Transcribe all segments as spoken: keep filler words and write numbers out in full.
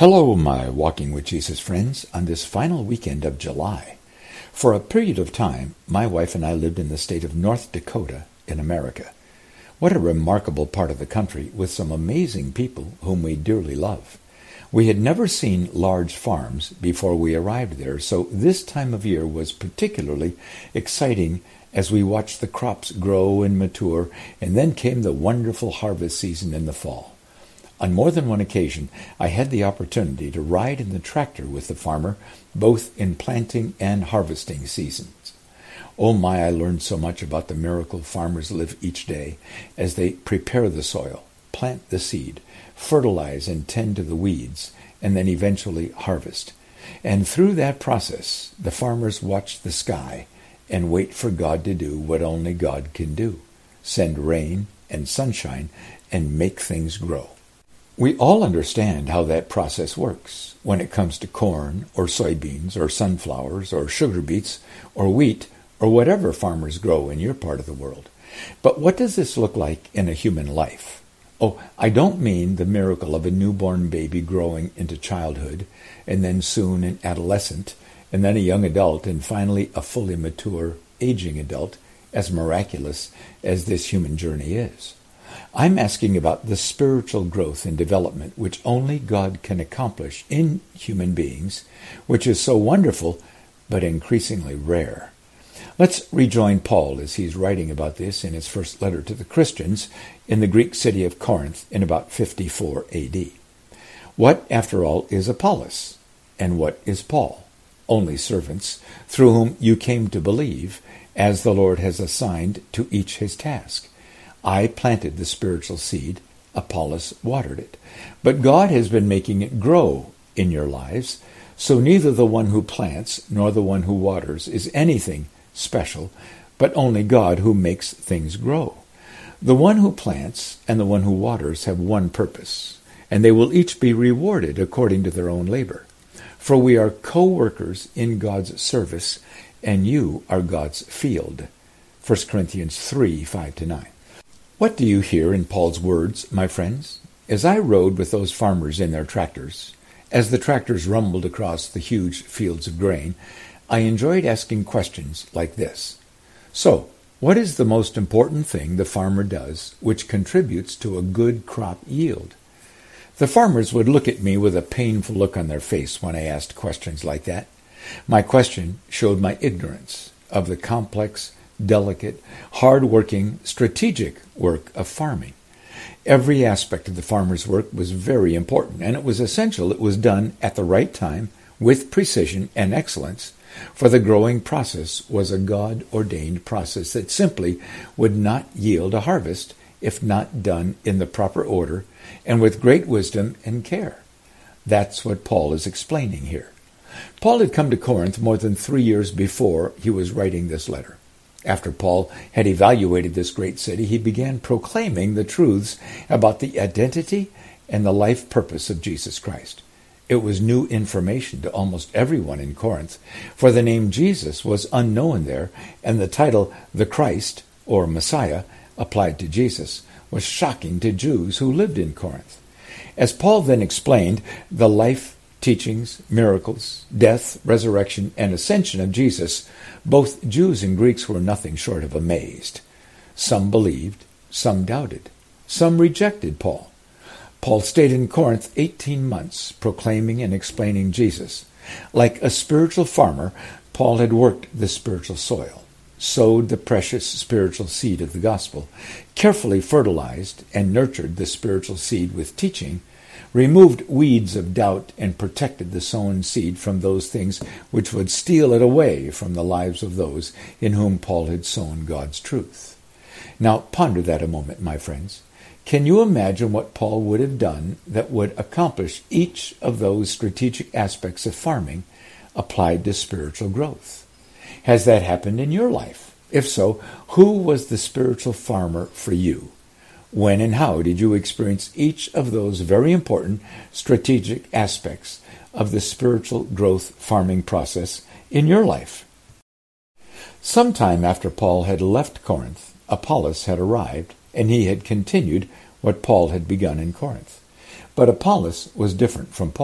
Hello, my Walking with Jesus friends, on this final weekend of July. For a period of time, my wife and I lived in the state of North Dakota in America. What a remarkable part of the country with some amazing people whom we dearly love. We had never seen large farms before we arrived there, so this time of year was particularly exciting as we watched the crops grow and mature, and then came the wonderful harvest season in the fall. On more than one occasion, I had the opportunity to ride in the tractor with the farmer, both in planting and harvesting seasons. Oh my, I learned so much about the miracle farmers live each day as they prepare the soil, plant the seed, fertilize and tend to the weeds, and then eventually harvest. And through that process, the farmers watch the sky and wait for God to do what only God can do, send rain and sunshine and make things grow. We all understand how that process works when it comes to corn or soybeans or sunflowers or sugar beets or wheat or whatever farmers grow in your part of the world. But what does this look like in a human life? Oh, I don't mean the miracle of a newborn baby growing into childhood and then soon an adolescent and then a young adult and finally a fully mature, aging adult, as miraculous as this human journey is. I'm asking about the spiritual growth and development which only God can accomplish in human beings, which is so wonderful but increasingly rare. Let's rejoin Paul as he's writing about this in his first letter to the Christians in the Greek city of Corinth in about fifty-four A D. What, after all, is Apollos? And what is Paul? Only servants, through whom you came to believe, as the Lord has assigned to each his task. I planted the spiritual seed, Apollos watered it. But God has been making it grow in your lives, so neither the one who plants nor the one who waters is anything special, but only God who makes things grow. The one who plants and the one who waters have one purpose, and they will each be rewarded according to their own labor. For we are co-workers in God's service, and you are God's field. First Corinthians three, five to nine. What do you hear in Paul's words, my friends? As I rode with those farmers in their tractors, as the tractors rumbled across the huge fields of grain, I enjoyed asking questions like this. So, what is the most important thing the farmer does which contributes to a good crop yield? The farmers would look at me with a painful look on their face when I asked questions like that. My question showed my ignorance of the complex, delicate, hard-working, strategic work of farming. Every aspect of the farmer's work was very important, and it was essential it was done at the right time, with precision and excellence, for the growing process was a God-ordained process that simply would not yield a harvest if not done in the proper order and with great wisdom and care. That's what Paul is explaining here. Paul had come to Corinth more than three years before he was writing this letter. After Paul had evaluated this great city, he began proclaiming the truths about the identity and the life purpose of Jesus Christ. It was new information to almost everyone in Corinth, for the name Jesus was unknown there, and the title the Christ, or Messiah, applied to Jesus, was shocking to Jews who lived in Corinth. As Paul then explained the life, teachings, miracles, death, resurrection, and ascension of Jesus, both Jews and Greeks were nothing short of amazed. Some believed, some doubted, some rejected Paul. Paul stayed in Corinth eighteen months, proclaiming and explaining Jesus. Like a spiritual farmer, Paul had worked the spiritual soil, sowed the precious spiritual seed of the gospel, carefully fertilized and nurtured the spiritual seed with teaching, removed weeds of doubt, and protected the sown seed from those things which would steal it away from the lives of those in whom Paul had sown God's truth. Now ponder that a moment, my friends. Can you imagine what Paul would have done that would accomplish each of those strategic aspects of farming applied to spiritual growth? Has that happened in your life? If so, who was the spiritual farmer for you? When and how did you experience each of those very important strategic aspects of the spiritual growth farming process in your life? Sometime after Paul had left Corinth, Apollos had arrived, and he had continued what Paul had begun in Corinth. But Apollos was different from Paul.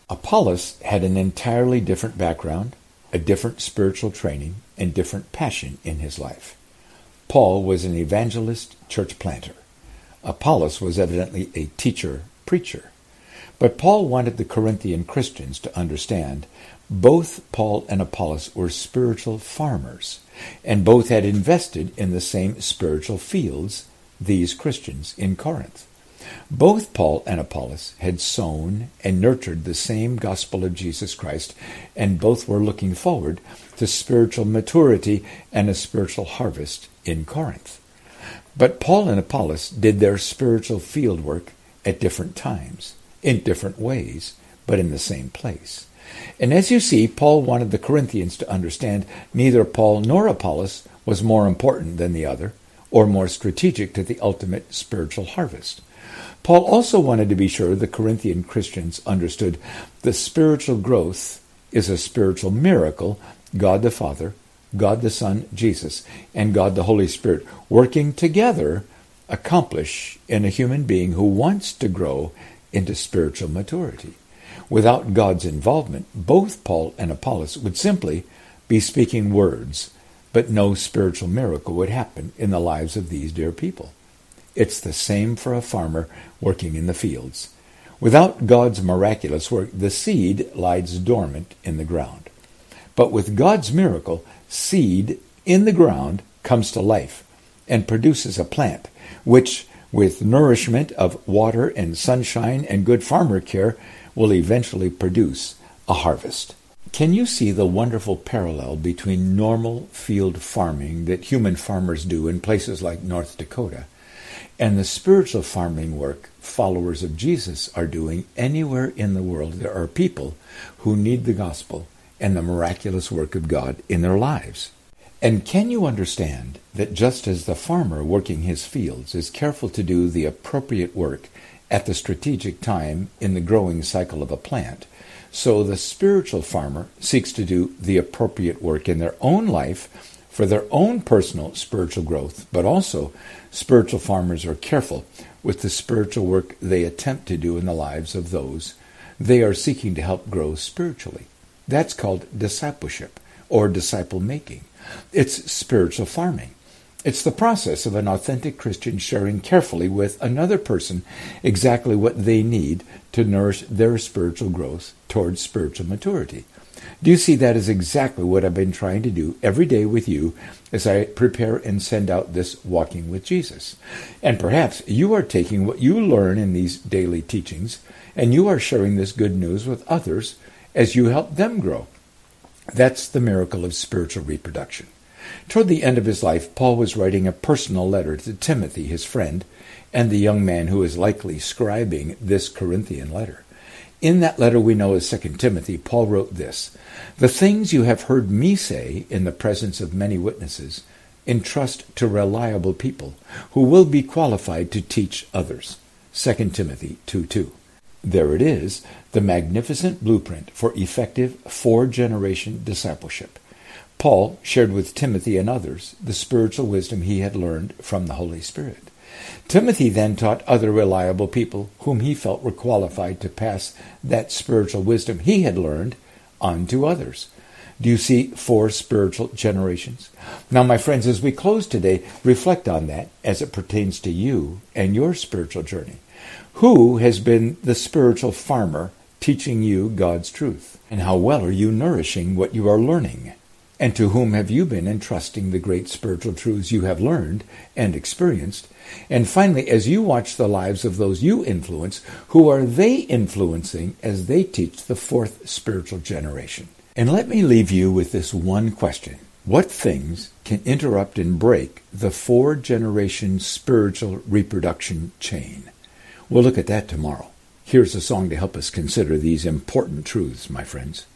Apollos had an entirely different background, a different spiritual training, and different passion in his life. Paul was an evangelist, church planter. Apollos was evidently a teacher, preacher. But Paul wanted the Corinthian Christians to understand both Paul and Apollos were spiritual farmers, and both had invested in the same spiritual fields, these Christians in Corinth. Both Paul and Apollos had sown and nurtured the same gospel of Jesus Christ, and both were looking forward to spiritual maturity and a spiritual harvest in Corinth. But Paul and Apollos did their spiritual field work at different times, in different ways, but in the same place. And as you see, Paul wanted the Corinthians to understand neither Paul nor Apollos was more important than the other, or more strategic to the ultimate spiritual harvest. Paul also wanted to be sure the Corinthian Christians understood the spiritual growth is a spiritual miracle God the Father, God the Son, Jesus, and God the Holy Spirit working together accomplish in a human being who wants to grow into spiritual maturity. Without God's involvement, both Paul and Apollos would simply be speaking words, but no spiritual miracle would happen in the lives of these dear people. It's the same for a farmer working in the fields. Without God's miraculous work, the seed lies dormant in the ground. But with God's miracle, seed in the ground comes to life and produces a plant, which, with nourishment of water and sunshine and good farmer care, will eventually produce a harvest. Can you see the wonderful parallel between normal field farming that human farmers do in places like North Dakota and the spiritual farming work followers of Jesus are doing anywhere in the world? There are people who need the gospel and the miraculous work of God in their lives. And can you understand that just as the farmer working his fields is careful to do the appropriate work at the strategic time in the growing cycle of a plant, so the spiritual farmer seeks to do the appropriate work in their own life for their own personal spiritual growth, but also spiritual farmers are careful with the spiritual work they attempt to do in the lives of those they are seeking to help grow spiritually. That's called discipleship or disciple making. It's spiritual farming. It's the process of an authentic Christian sharing carefully with another person exactly what they need to nourish their spiritual growth towards spiritual maturity. Do you see that is exactly what I've been trying to do every day with you as I prepare and send out this Walking with Jesus? And perhaps you are taking what you learn in these daily teachings and you are sharing this good news with others as you help them grow. That's the miracle of spiritual reproduction. Toward the end of his life, Paul was writing a personal letter to Timothy, his friend, and the young man who is likely scribing this Corinthian letter. In that letter we know as Second Timothy, Paul wrote this: "The things you have heard me say in the presence of many witnesses, entrust to reliable people who will be qualified to teach others." Second Timothy two two. There it is, the magnificent blueprint for effective four-generation discipleship. Paul shared with Timothy and others the spiritual wisdom he had learned from the Holy Spirit. Timothy then taught other reliable people whom he felt were qualified to pass that spiritual wisdom he had learned on to others. Do you see four spiritual generations? Now, my friends, as we close today, reflect on that as it pertains to you and your spiritual journey. Who has been the spiritual farmer teaching you God's truth? And how well are you nourishing what you are learning? And to whom have you been entrusting the great spiritual truths you have learned and experienced? And finally, as you watch the lives of those you influence, who are they influencing as they teach the fourth spiritual generation? And let me leave you with this one question. What things can interrupt and break the four-generation spiritual reproduction chain? We'll look at that tomorrow. Here's a song to help us consider these important truths, my friends.